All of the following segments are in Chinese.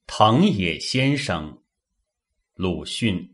藤野先生，鲁迅。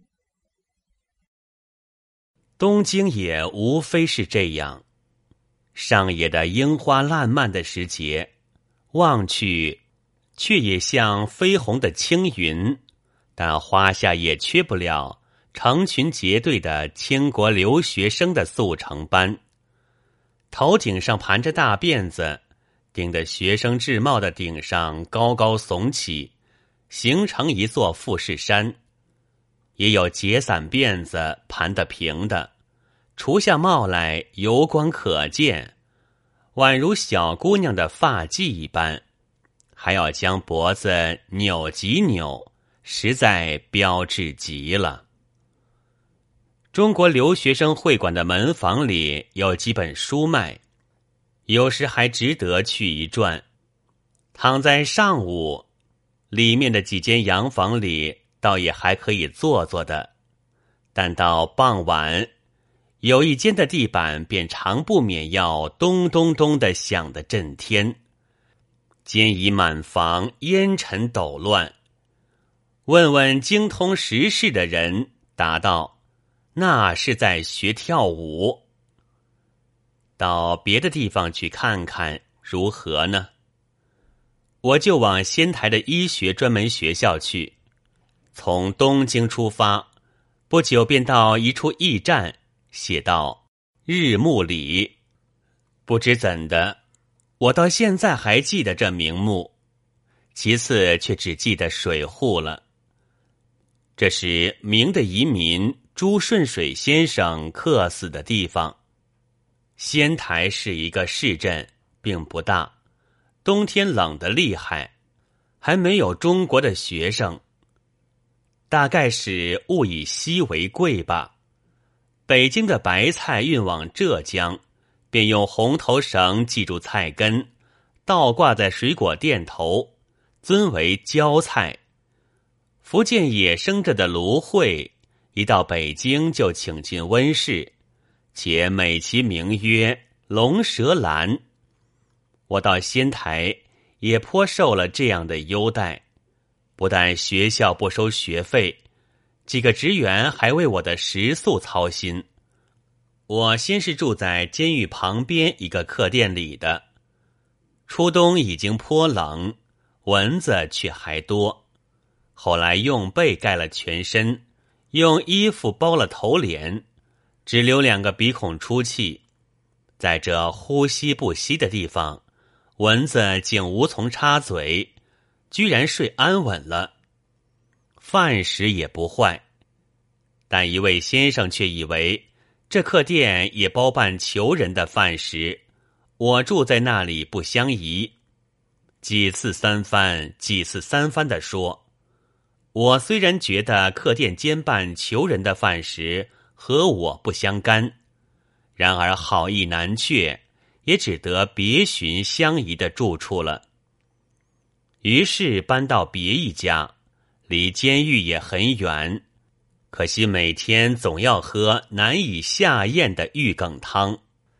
东京也无非是这样，上野的樱花烂漫的时节，望去却也像绯红的青云，但花下也缺不了成群结队的清国留学生的速成班，头顶上盘着大辫子，顶得学生制帽的顶上高高耸起，形成一座富士山。也有结散辫子盘得平的，除下帽来油光可见，宛如小姑娘的发髻一般，还要将脖子扭几扭，实在标致极了。中国留学生会馆的门房里有几本书卖，有时还值得去一转。躺在上午，里面的几间洋房里倒也还可以坐坐的，但到傍晚，有一间的地板便常不免要咚咚咚地响得震天，间已满房烟尘抖乱。问问精通时事的人，答道那是在学跳舞。到别的地方去看看如何呢？我就往仙台的医学专门学校去，从东京出发，不久便到一处驿站，写道日暮里。不知怎的，我到现在还记得这名目，其次却只记得水户了。这是明的移民朱顺水先生客死的地方。仙台是一个市镇，并不大，冬天冷得厉害，还没有中国的学生，大概是物以稀为贵吧。北京的白菜运往浙江，便用红头绳系住菜根，倒挂在水果店头，尊为椒菜。福建野生着的芦荟，一到北京就请进温室，且美其名曰龙舌兰。我到仙台也颇受了这样的优待，不但学校不收学费，几个职员还为我的食宿操心。我先是住在监狱旁边一个客店里的，初冬已经颇冷，蚊子却还多。后来用被盖了全身，用衣服包了头脸，只留2个鼻孔出气。在这呼吸不息的地方，蚊子竟无从插嘴，居然睡安稳了。饭食也不坏，但一位先生却以为这客店也包办囚人的饭食，我住在那里不相宜，几次三番地说。我虽然觉得客店兼办囚人的饭食和我不相干，然而好意难却，也只得别寻相宜的住处了。于是搬到别一家，离监狱也很远，可惜每天总要喝难以下咽的玉梗汤。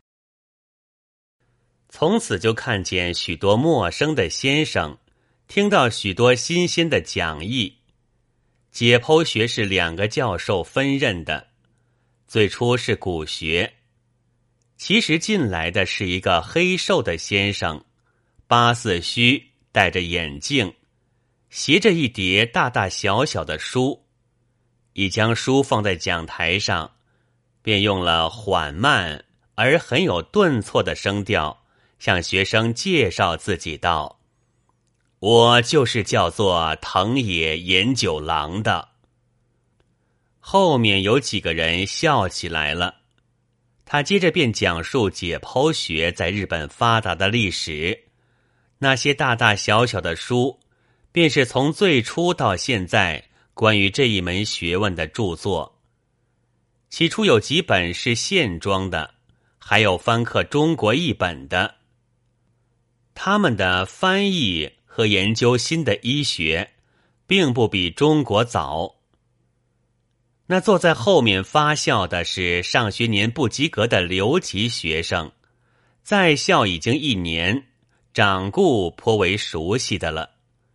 从此就看见许多陌生的先生，听到许多新鲜的讲义。解剖学是2个教授分任的，最初是骨学，其实进来的是一个黑瘦的先生，8字须，戴着眼镜，携着一叠大大小小的书，一将书放在讲台上，便用了缓慢而很有顿挫的声调向学生介绍自己道：我就是叫做藤野研九郎的。后面有几个人笑起来了，他接着便讲述解剖学在日本发达的历史，那些大大小小的书，便是从最初到现在关于这一门学问的著作。起初有几本是线装的，还有翻刻中国译本的。他们的翻译和研究新的医学，并不比中国早。那坐在后面发笑的是上学年不及格的留级学生，在校已经1年，掌故颇为熟悉的了。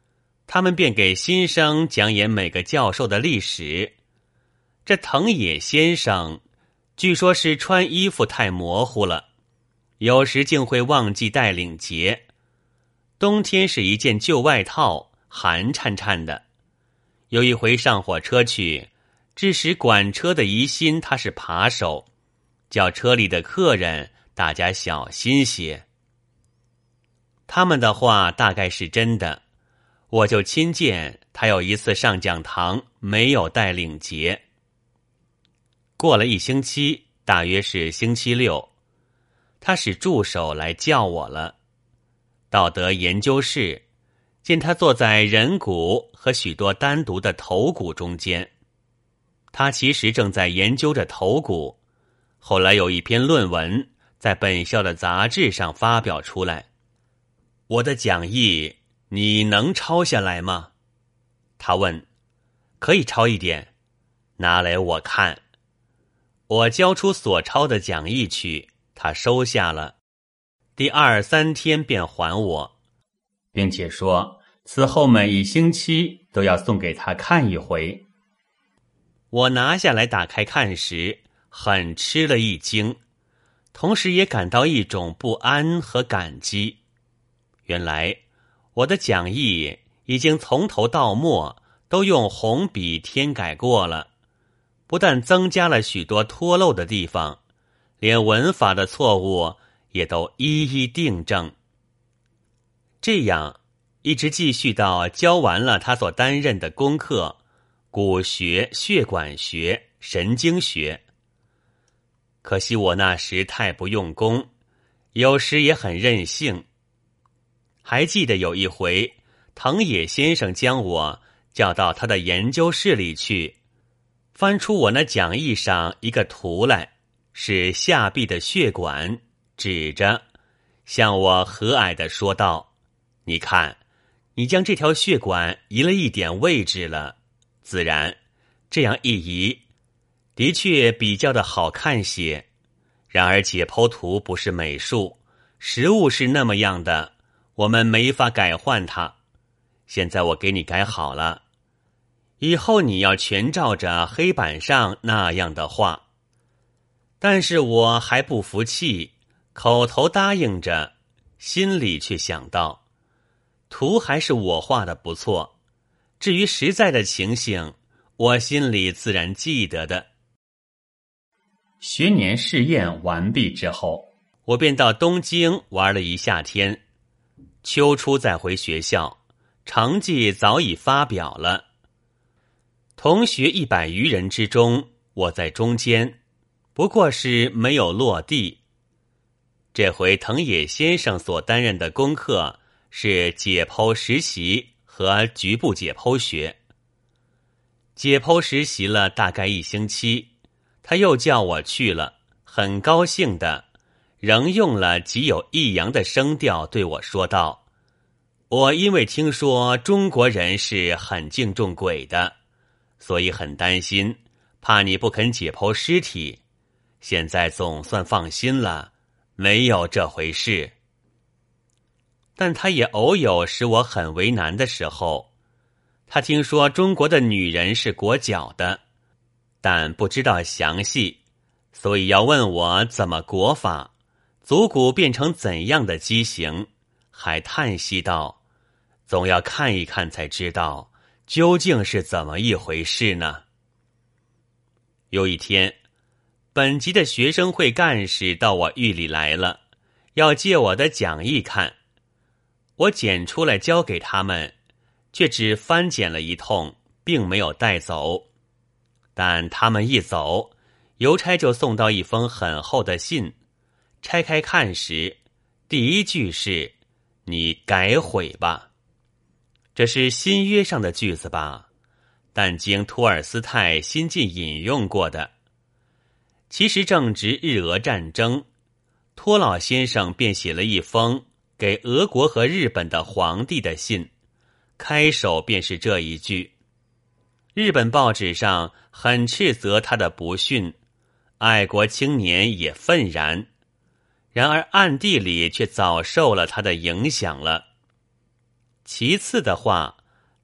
他们便给新生讲演每个教授的历史。这藤野先生据说是穿衣服太模糊了，有时竟会忘记带领结。冬天是一件旧外套，寒颤颤的。有一回上火车去，致使管车的疑心他是扒手，叫车里的客人大家小心些。他们的话大概是真的，我就亲见他有一次上讲堂没有带领结。过了1星期，大约是星期六，他使助手来叫我了。到得研究室，见他坐在人骨和许多单独的头骨中间。他其实正在研究着头骨，后来有一篇论文在本校的杂志上发表出来。我的讲义你能抄下来吗？他问。可以抄一点，拿来我看。我交出所抄的讲义去，他收下了。第2、3天便还我，并且说此后每1星期都要送给他看一回。我拿下来打开看时，很吃了一惊，同时也感到一种不安和感激。原来我的讲义已经从头到末都用红笔添改过了，不但增加了许多脱漏的地方，连文法的错误也都一一订正。这样一直继续到教完了他所担任的功课，骨学、血管学、神经学。可惜我那时太不用功，有时也很任性。还记得有一回，藤野先生将我叫到他的研究室里去，翻出我那讲义上一个图来，是下臂的血管，指着向我和蔼地说道：你看，你将这条血管移了一点位置了，自然这样一移，的确比较的好看些。然而解剖图不是美术，实物是那么样的，我们没法改换它。现在我给你改好了，以后你要全照着黑板上那样的画。但是我还不服气，口头答应着，心里却想到，图还是我画的不错，至于实在的情形，我心里自然记得的。学年试验完毕之后，我便到东京玩了一夏天，秋初再回学校，成绩早已发表了。同学100余人之中，我在中间，不过是没有落地。这回藤野先生所担任的功课是解剖实习和局部解剖学。解剖实习了大概1星期，他又叫我去了，很高兴的，仍用了极有抑扬的声调对我说道：我因为听说中国人是很敬重鬼的，所以很担心，怕你不肯解剖尸体。现在总算放心了，没有这回事。但他也偶有使我很为难的时候。他听说中国的女人是裹脚的，但不知道详细，所以要问我怎么裹法，足骨变成怎样的畸形，还叹息道：总要看一看才知道究竟是怎么一回事呢。有一天，本级的学生会干事到我狱里来了，要借我的讲义看。我捡出来交给他们，却只翻检了一通，并没有带走。但他们一走，邮差就送到一封很厚的信，拆开看时，第一句是：你改悔吧。这是新约上的句子吧，但经托尔斯泰新近引用过的。其实正值日俄战争，托老先生便写了一封给俄国和日本的皇帝的信，开首便是这一句。日本报纸上很斥责他的不逊，爱国青年也愤然，然而暗地里却早受了他的影响了。其次的话，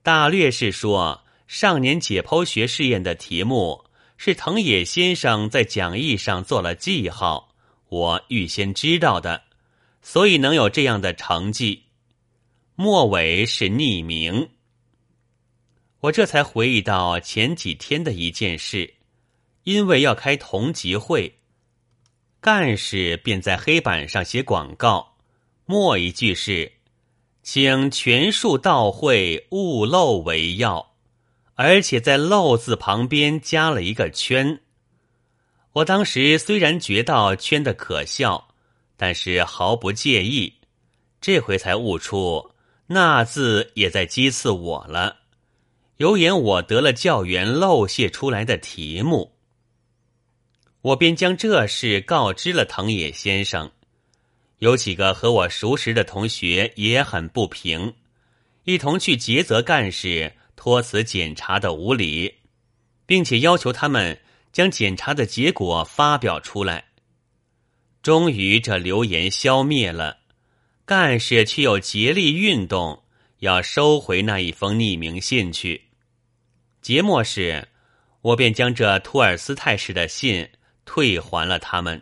大略是说，上年解剖学试验的题目是藤野先生在讲义上做了记号，我预先知道的，所以能有这样的成绩。末尾是匿名。我这才回忆到前几天的一件事，因为要开同集会，干事便在黑板上写广告，末一句是请全数到会，勿漏为要，而且在漏字旁边加了一个圈。我当时虽然觉到圈的可笑，但是毫不介意，这回才悟出那字也在讥刺我了，有眼我得了教员漏泄出来的题目。我便将这事告知了藤野先生，有几个和我熟识的同学也很不平，一同去诘责干事托辞检查的无理，并且要求他们将检查的结果发表出来。终于这流言消灭了，干事却又竭力运动，要收回那一封匿名信去。节末时，我便将这托尔斯泰式的信退还了他们。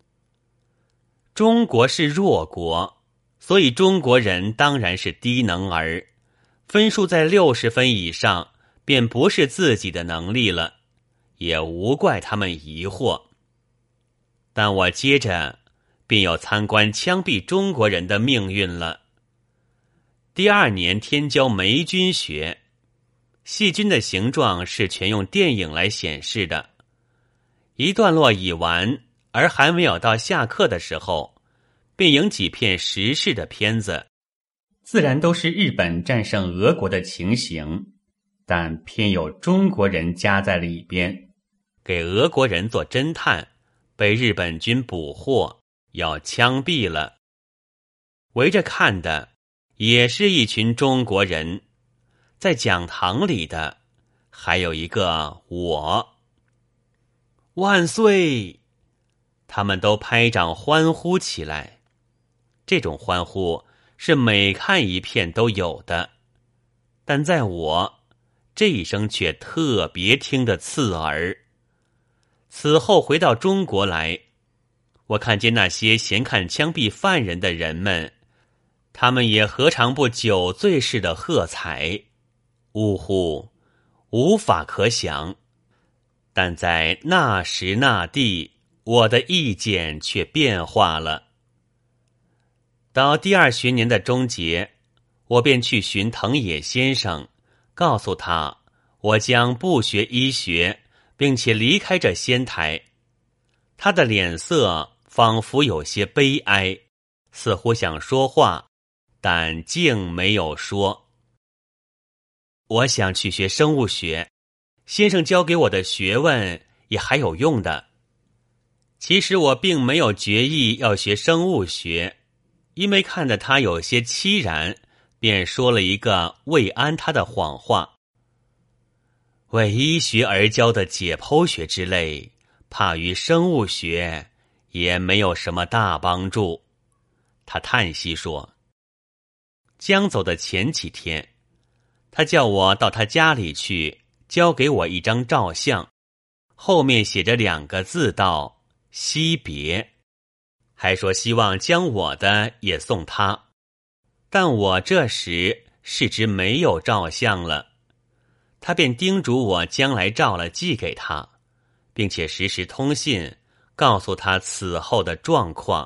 中国是弱国，所以中国人当然是低能儿，分数在60分以上便不是自己的能力了，也无怪他们疑惑。但我接着便有参观枪毙中国人的命运了。第2年添教霉菌学，细菌的形状是全用电影来显示的。一段落已完，而还没有到下课的时候，便影几片时事的片子，自然都是日本战胜俄国的情形，但偏有中国人夹在里边，给俄国人做侦探，被日本军捕获，要枪毙了。围着看的也是一群中国人，在讲堂里的还有一个我。万岁！他们都拍掌欢呼起来。这种欢呼是每看一片都有的，但在我这一声却特别听得刺耳。此后回到中国来，我看见那些闲看枪毙犯人的人们，他们也何尝不酒醉似的喝彩？呜呼，无法可想。但在那时那地，我的意见却变化了。到第2学年的终结，我便去寻藤野先生，告诉他我将不学医学，并且离开这仙台。他的脸色仿佛有些悲哀，似乎想说话，但竟没有说。我想去学生物学，先生教给我的学问也还有用的。其实我并没有决意要学生物学，因为看得他有些凄然，便说了一个慰安他的谎话。为医学而教的解剖学之类，怕于生物学也没有什么大帮助。他叹息说，将走的前几天，他叫我到他家里去，交给我一张照相，后面写着2个字道惜别，还说希望将我的也送他。但我这时视之没有照相了，他便叮嘱我将来照了寄给他，并且时时通信，告诉他此后的状况。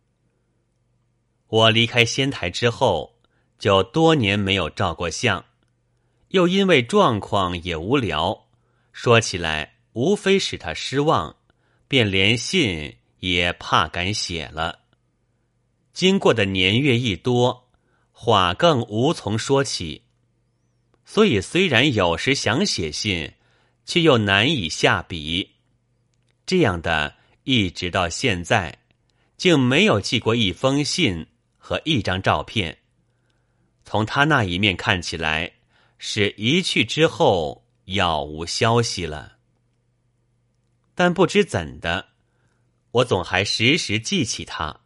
我离开仙台之后，就多年没有照过相，又因为状况也无聊，说起来无非使他失望，便连信也怕敢写了。经过的年月一多，话更无从说起，所以虽然有时想写信，却又难以下笔。这样的一直到现在，竟没有寄过一封信和一张照片。从他那一面看起来，是一去之后杳无消息了。但不知怎的，我总还时时记起他。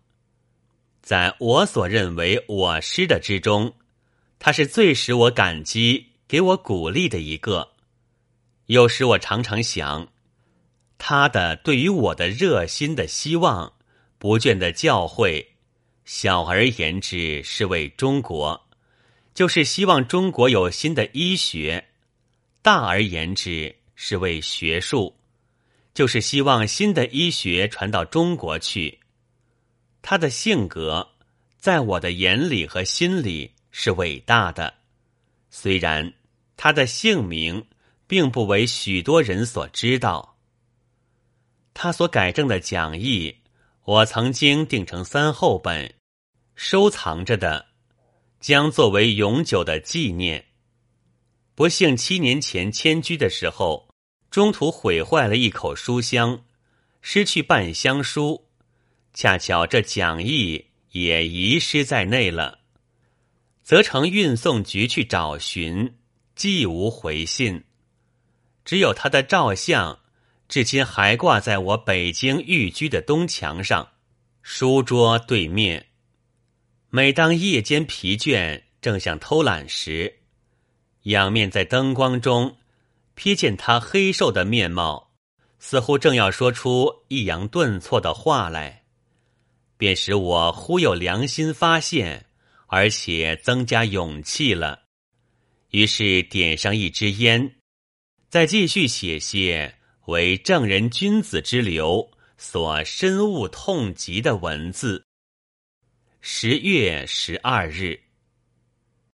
在我所认为我师的之中，他是最使我感激给我鼓励的一个。有时我常常想，他的对于我的热心的希望，不倦的教诲，小而言之是为中国，就是希望中国有新的医学；大而言之是为学术，就是希望新的医学传到中国去。他的性格在我的眼里和心里是伟大的，虽然他的姓名并不为许多人所知道。他所改正的讲义，我曾经订成3厚本，收藏着的，将作为永久的纪念。不幸7年前迁居的时候，中途毁坏了一口书箱，失去半箱书，恰巧这讲义也遗失在内了，责成运送局去找寻，既无回信。只有他的照相，至今还挂在我北京寓居的东墙上，书桌对面。每当夜间疲倦，正想偷懒时，仰面在灯光中瞥见他黑瘦的面貌，似乎正要说出抑扬顿挫的话来，便使我忽有良心发现，而且增加勇气了。于是点上一支烟，再继续写些为正人君子之流所深恶痛疾的文字。10月12日。